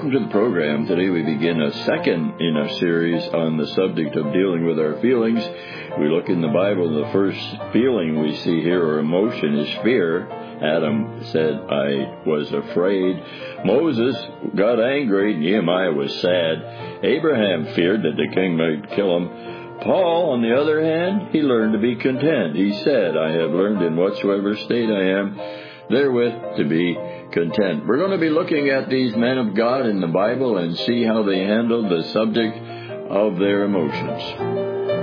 Welcome to the program. Today we begin a second in a series on the subject of dealing with our feelings. We look in the Bible, and the first feeling we see here, or emotion, is fear. Adam said, I was afraid. Moses got angry. Nehemiah was sad. Abraham feared that the king might kill him. Paul, on the other hand, he learned to be content. He said, I have learned in whatsoever state I am, therewith to be content. We're going to be looking at these men of God in the Bible and see how they handled the subject of their emotions.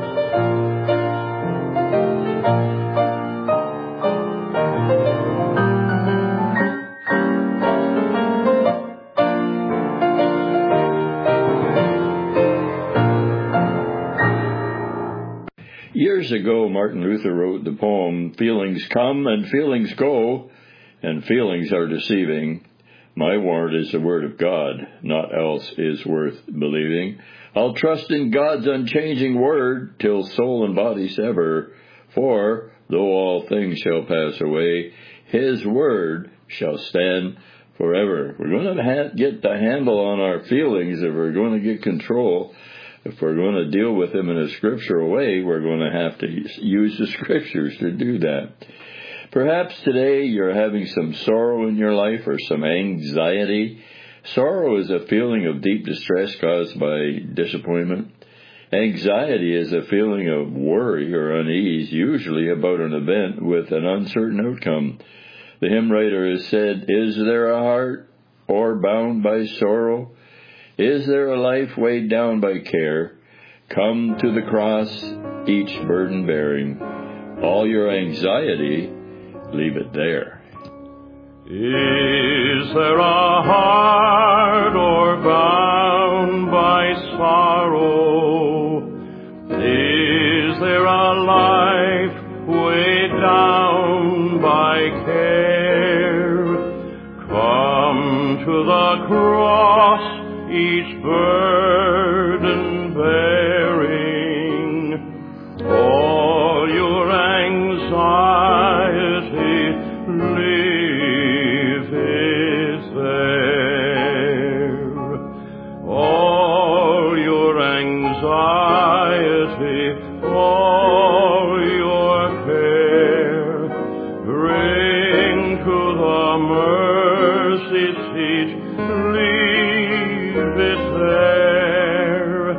Years ago, Martin Luther wrote the poem, Feelings Come and Feelings Go, and feelings are deceiving. My warrant is the word of God, naught else is worth believing. I'll trust in God's unchanging word, till soul and body sever. For, though all things shall pass away, His word shall stand forever. We're going to get the handle on our feelings if we're going to get control. If we're going to deal with them in a scriptural way, we're going to have to use the scriptures to do that. Perhaps today you're having some sorrow in your life or some anxiety. Sorrow is a feeling of deep distress caused by disappointment. Anxiety is a feeling of worry or unease, usually about an event with an uncertain outcome. The hymn writer has said, Is there a heart or bound by sorrow? Is there a life weighed down by care? Come to the cross, each burden bearing. All your anxiety, leave it there. Is there a heart or bound by sorrow? Is there a life weighed down by care? Come to the cross, each burden bearing, all your anxiety, leave it there. All your anxiety, all your care, bring to the mercy seat, leave it there.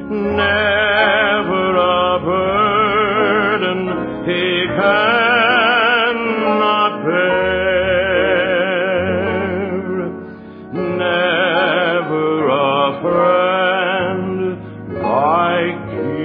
Never a burden He cannot bear. Never a friend like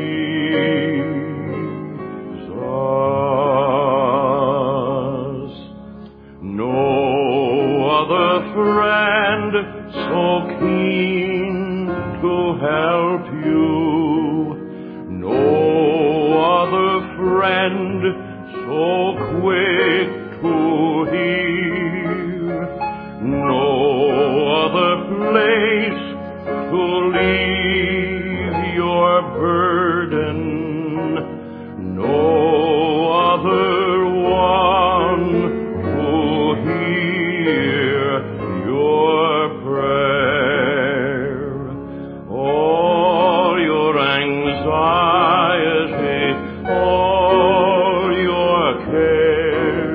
Jesus. No other friend so keen to help you, no other friend so quick to hear, no other place to leave your burden, no other one to hear your prayer. All your anxiety, all your care,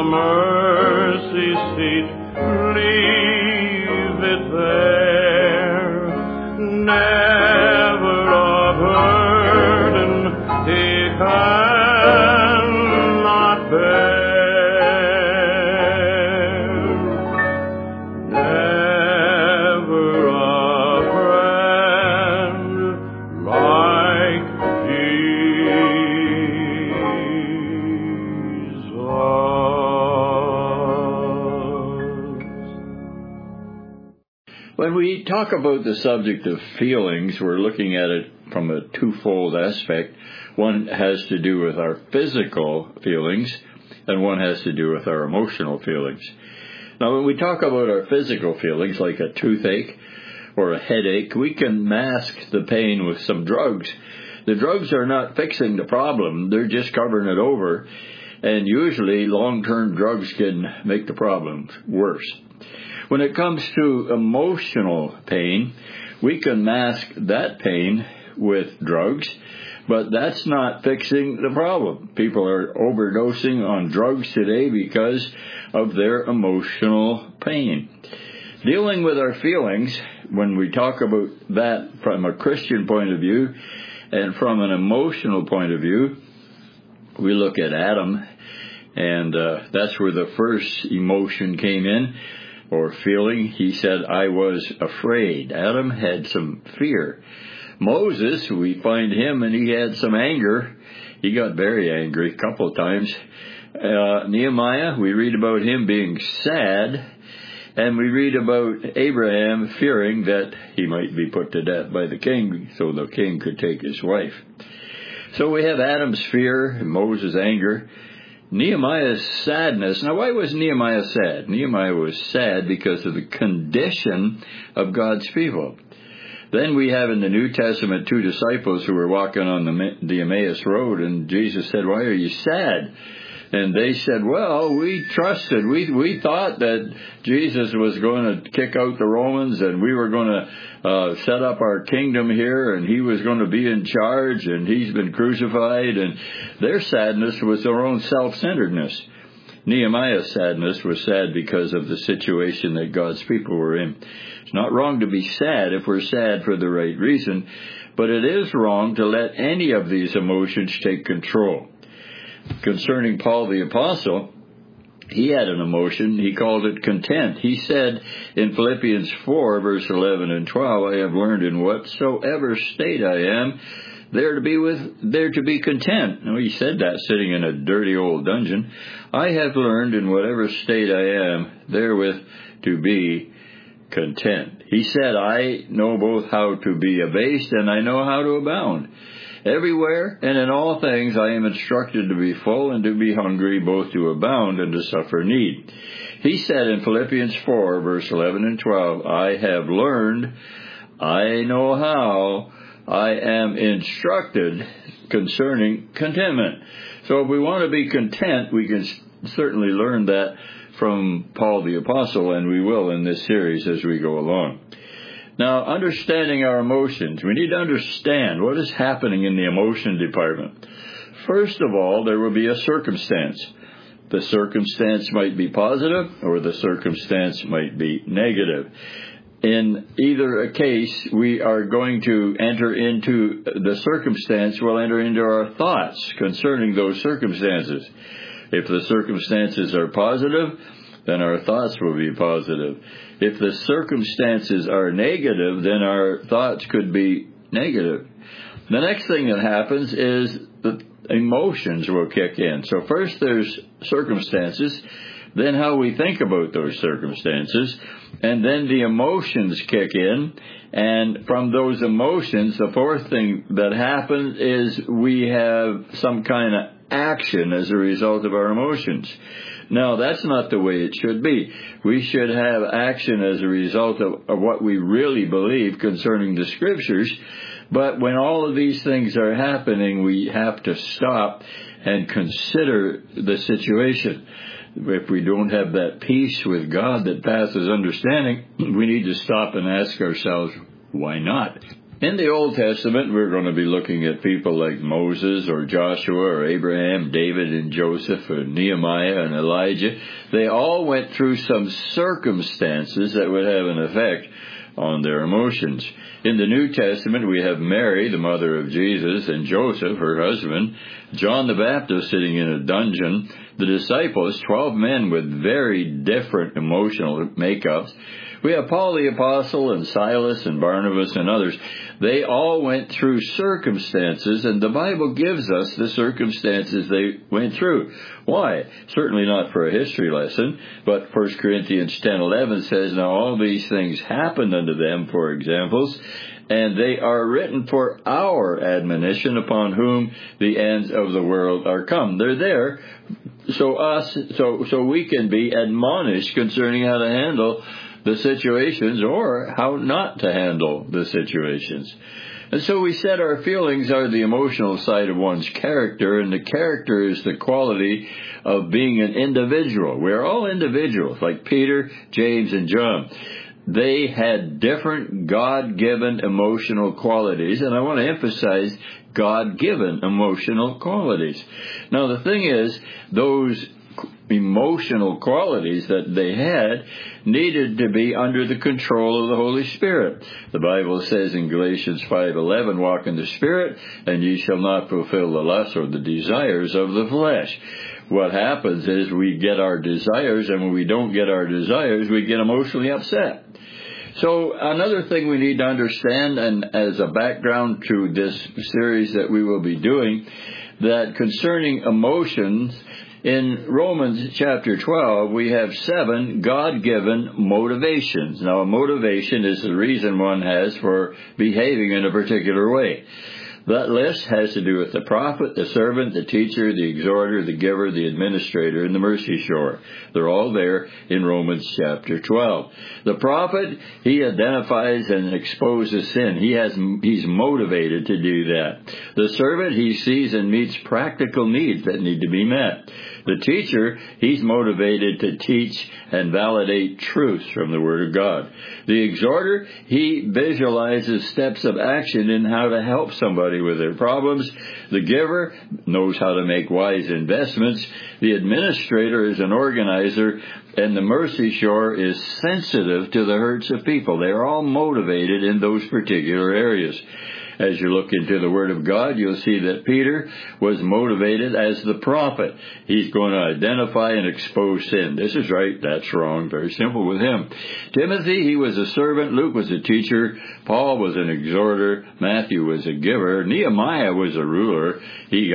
mercy seat, leave it there. Never a burden he cannot bear. Never a friend like When we talk about the subject of feelings, we're looking at it from a twofold aspect. One has to do with our physical feelings, and one has to do with our emotional feelings. Now, when we talk about our physical feelings, like a toothache or a headache, we can mask the pain with some drugs. The drugs are not fixing the problem, they're just covering it over, and usually long-term drugs can make the problem worse. When it comes to emotional pain, we can mask that pain with drugs, but that's not fixing the problem. People are overdosing on drugs today because of their emotional pain. Dealing with our feelings, when we talk about that from a Christian point of view and from an emotional point of view, we look at Adam, and that's where the first emotion came in, or feeling. He said, I was afraid. Adam had some fear. Moses, we find him, and he had some anger. He got very angry a couple of times. Nehemiah, we read about him being sad, and we read about Abraham fearing that he might be put to death by the king, so the king could take his wife. So we have Adam's fear, and Moses' anger, Nehemiah's sadness. Now, why was Nehemiah sad? Nehemiah was sad because of the condition of God's people. Then we have in the New Testament two disciples who were walking on the Emmaus Road, and Jesus said, why are you sad? And they said, well, we trusted. We thought that Jesus was going to kick out the Romans, and we were going to set up our kingdom here, and he was going to be in charge, and he's been crucified. And their sadness was their own self-centeredness. Nehemiah's sadness was sad because of the situation that God's people were in. It's not wrong to be sad if we're sad for the right reason, but it is wrong to let any of these emotions take control. Concerning Paul the Apostle, he had an emotion. He called it content. He said in Philippians 4, verse 11 and 12, I have learned in whatsoever state I am, there to be content. Now, he said that sitting in a dirty old dungeon. I have learned in whatever state I am, therewith to be content. He said, I know both how to be abased and I know how to abound. Everywhere and in all things I am instructed to be full and to be hungry, both to abound and to suffer need. He said in Philippians 4, verse 11 and 12, I have learned, I know how, I am instructed concerning contentment. So if we want to be content, we can certainly learn that from Paul the Apostle, and we will in this series as we go along. Now, understanding our emotions, we need to understand what is happening in the emotion department. First of all, there will be a circumstance. The circumstance might be positive or the circumstance might be negative. In either a case, we are going to enter into the circumstance, we'll enter into our thoughts concerning those circumstances. If the circumstances are positive, then our thoughts will be positive. If the circumstances are negative, then our thoughts could be negative. The next thing that happens is the emotions will kick in. So first there's circumstances, then how we think about those circumstances, and then the emotions kick in. And from those emotions, the fourth thing that happens is we have some kind of action as a result of our emotions. Now, that's not the way it should be. We should have action as a result of what we really believe concerning the Scriptures. But when all of these things are happening, we have to stop and consider the situation. If we don't have that peace with God that passes understanding, we need to stop and ask ourselves, why not? In the Old Testament, we're going to be looking at people like Moses or Joshua or Abraham, David and Joseph, or Nehemiah and Elijah. They all went through some circumstances that would have an effect on their emotions. In the New Testament, we have Mary, the mother of Jesus, and Joseph, her husband, John the Baptist sitting in a dungeon, the disciples, 12 men with very different emotional makeups. We have Paul the Apostle and Silas and Barnabas and others. They all went through circumstances, and the Bible gives us the circumstances they went through. Why? Certainly not for a history lesson, but 1 Corinthians 10:11 says, "Now all these things happened unto them for examples, and they are written for our admonition, upon whom the ends of the world are come." They're there so we can be admonished concerning how to handle the situations or how not to handle the situations. And so we said our feelings are the emotional side of one's character, and the character is the quality of being an individual. We're all individuals, like Peter, James, and John. They had different God-given emotional qualities, and I want to emphasize God-given emotional qualities. Now, the thing is, those emotional qualities that they had needed to be under the control of the Holy Spirit. The Bible says in Galatians 5:11, "Walk in the Spirit, and ye shall not fulfill the lusts or the desires of the flesh." What happens is we get our desires, and when we don't get our desires, we get emotionally upset. So another thing we need to understand, and as a background to this series that we will be doing, that concerning emotions, in Romans chapter 12, we have 7 God-given motivations. Now, a motivation is the reason one has for behaving in a particular way. That list has to do with the prophet, the servant, the teacher, the exhorter, the giver, the administrator, and the mercy shower. They're all there in Romans chapter 12. The prophet, he identifies and exposes sin. He's motivated to do that. The servant, he sees and meets practical needs that need to be met. The teacher, he's motivated to teach and validate truths from the Word of God. The exhorter, he visualizes steps of action in how to help somebody with their problems. The giver knows how to make wise investments. The administrator is an organizer, and the mercy shower is sensitive to the hurts of people. They are all motivated in those particular areas. As you look into the Word of God, you'll see that Peter was motivated as the prophet. He's going to identify and expose sin. This is right, that's wrong. Very simple with him. Timothy, he was a servant. Luke was a teacher. Paul was an exhorter. Matthew was a giver. Nehemiah was a ruler. He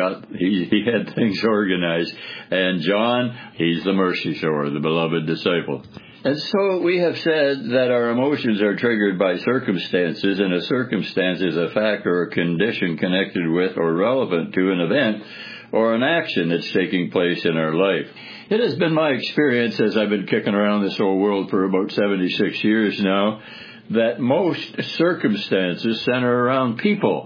had things organized. And John, he's the mercy shower, the beloved disciple. And so we have said that our emotions are triggered by circumstances, and a circumstance is a fact or a condition connected with or relevant to an event or an action that's taking place in our life. It has been my experience, as I've been kicking around this whole world for about 76 years now, that most circumstances center around people.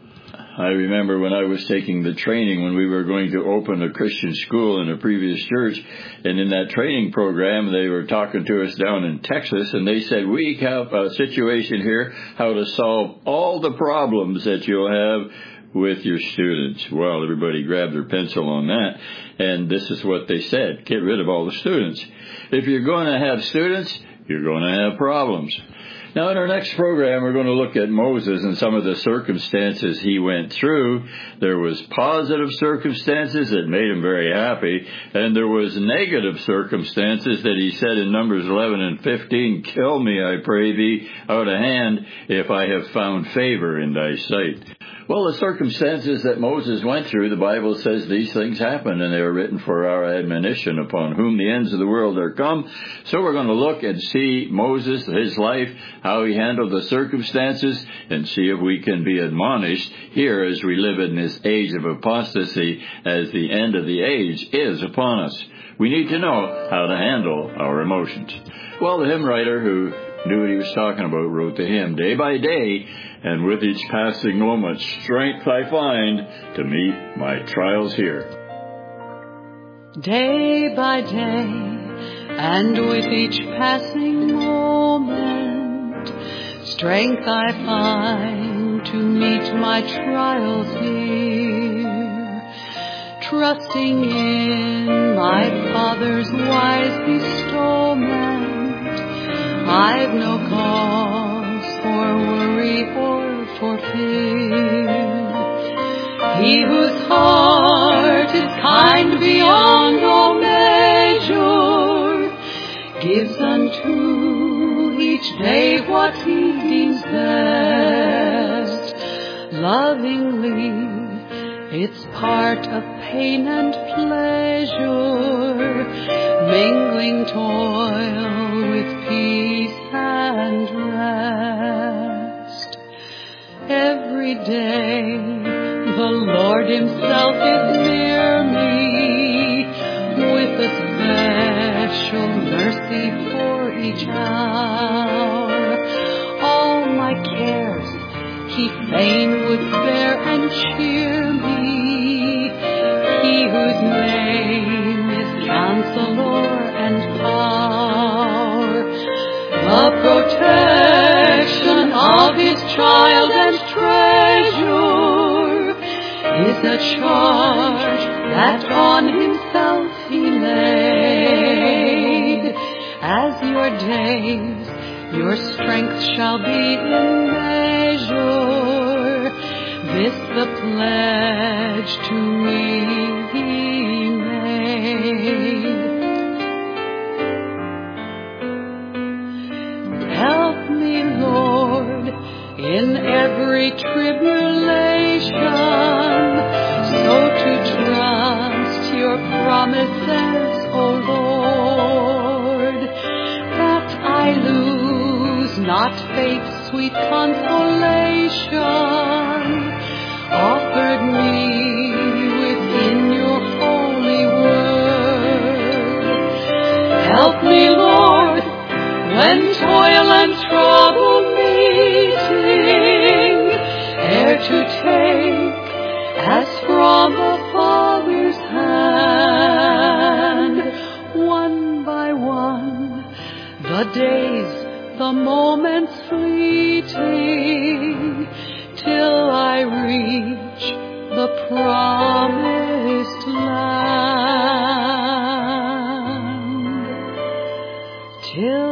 I remember when I was taking the training when we were going to open a Christian school in a previous church, and in that training program they were talking to us down in Texas, and they said, "We have a situation here, how to solve all the problems that you'll have with your students." Well, everybody grabbed their pencil on that, and this is what they said: get rid of all the students. If you're going to have students, you're going to have problems. Now, in our next program, we're going to look at Moses and some of the circumstances he went through. There was positive circumstances that made him very happy, and there was negative circumstances that he said in Numbers 11 and 15, "Kill me, I pray thee, out of hand, if I have found favor in thy sight." Well, the circumstances that Moses went through, the Bible says these things happened, and they are written for our admonition, upon whom the ends of the world are come. So we're going to look and see Moses, his life, how he handled the circumstances, and see if we can be admonished here as we live in this age of apostasy, as the end of the age is upon us. We need to know how to handle our emotions. Well, the hymn writer who knew what he was talking about wrote the hymn, "Day by day, and with each passing moment, strength I find to meet my trials here." Day by day, and with each passing moment, strength I find to meet my trials here, trusting in my Father's wise bestowment. I've no cause for worry or for fear. He whose heart is kind beyond all measure gives unto each day what he deems best. Lovingly, it's part of pain and pleasure, mingling toil with peace and rest. Every day the Lord himself is near me, with a special mercy for each hour. All my cares he fain would bear and cheer me. He whose name is Counselor and Power, the protection of his child and treasure, is a charge that on himself he laid. As your days, your strength shall be in measure. This the pledge to me he made. Help me, Lord, in every tribulation, so to trust your promises, O Lord, that I lose not faith's sweet consolation, offered me within your holy word. Help me, Lord, when toil and trouble meeting, ere to take, as from a Father's hand, one by one, the days, the moments fleeting, till I reach the promised land. Till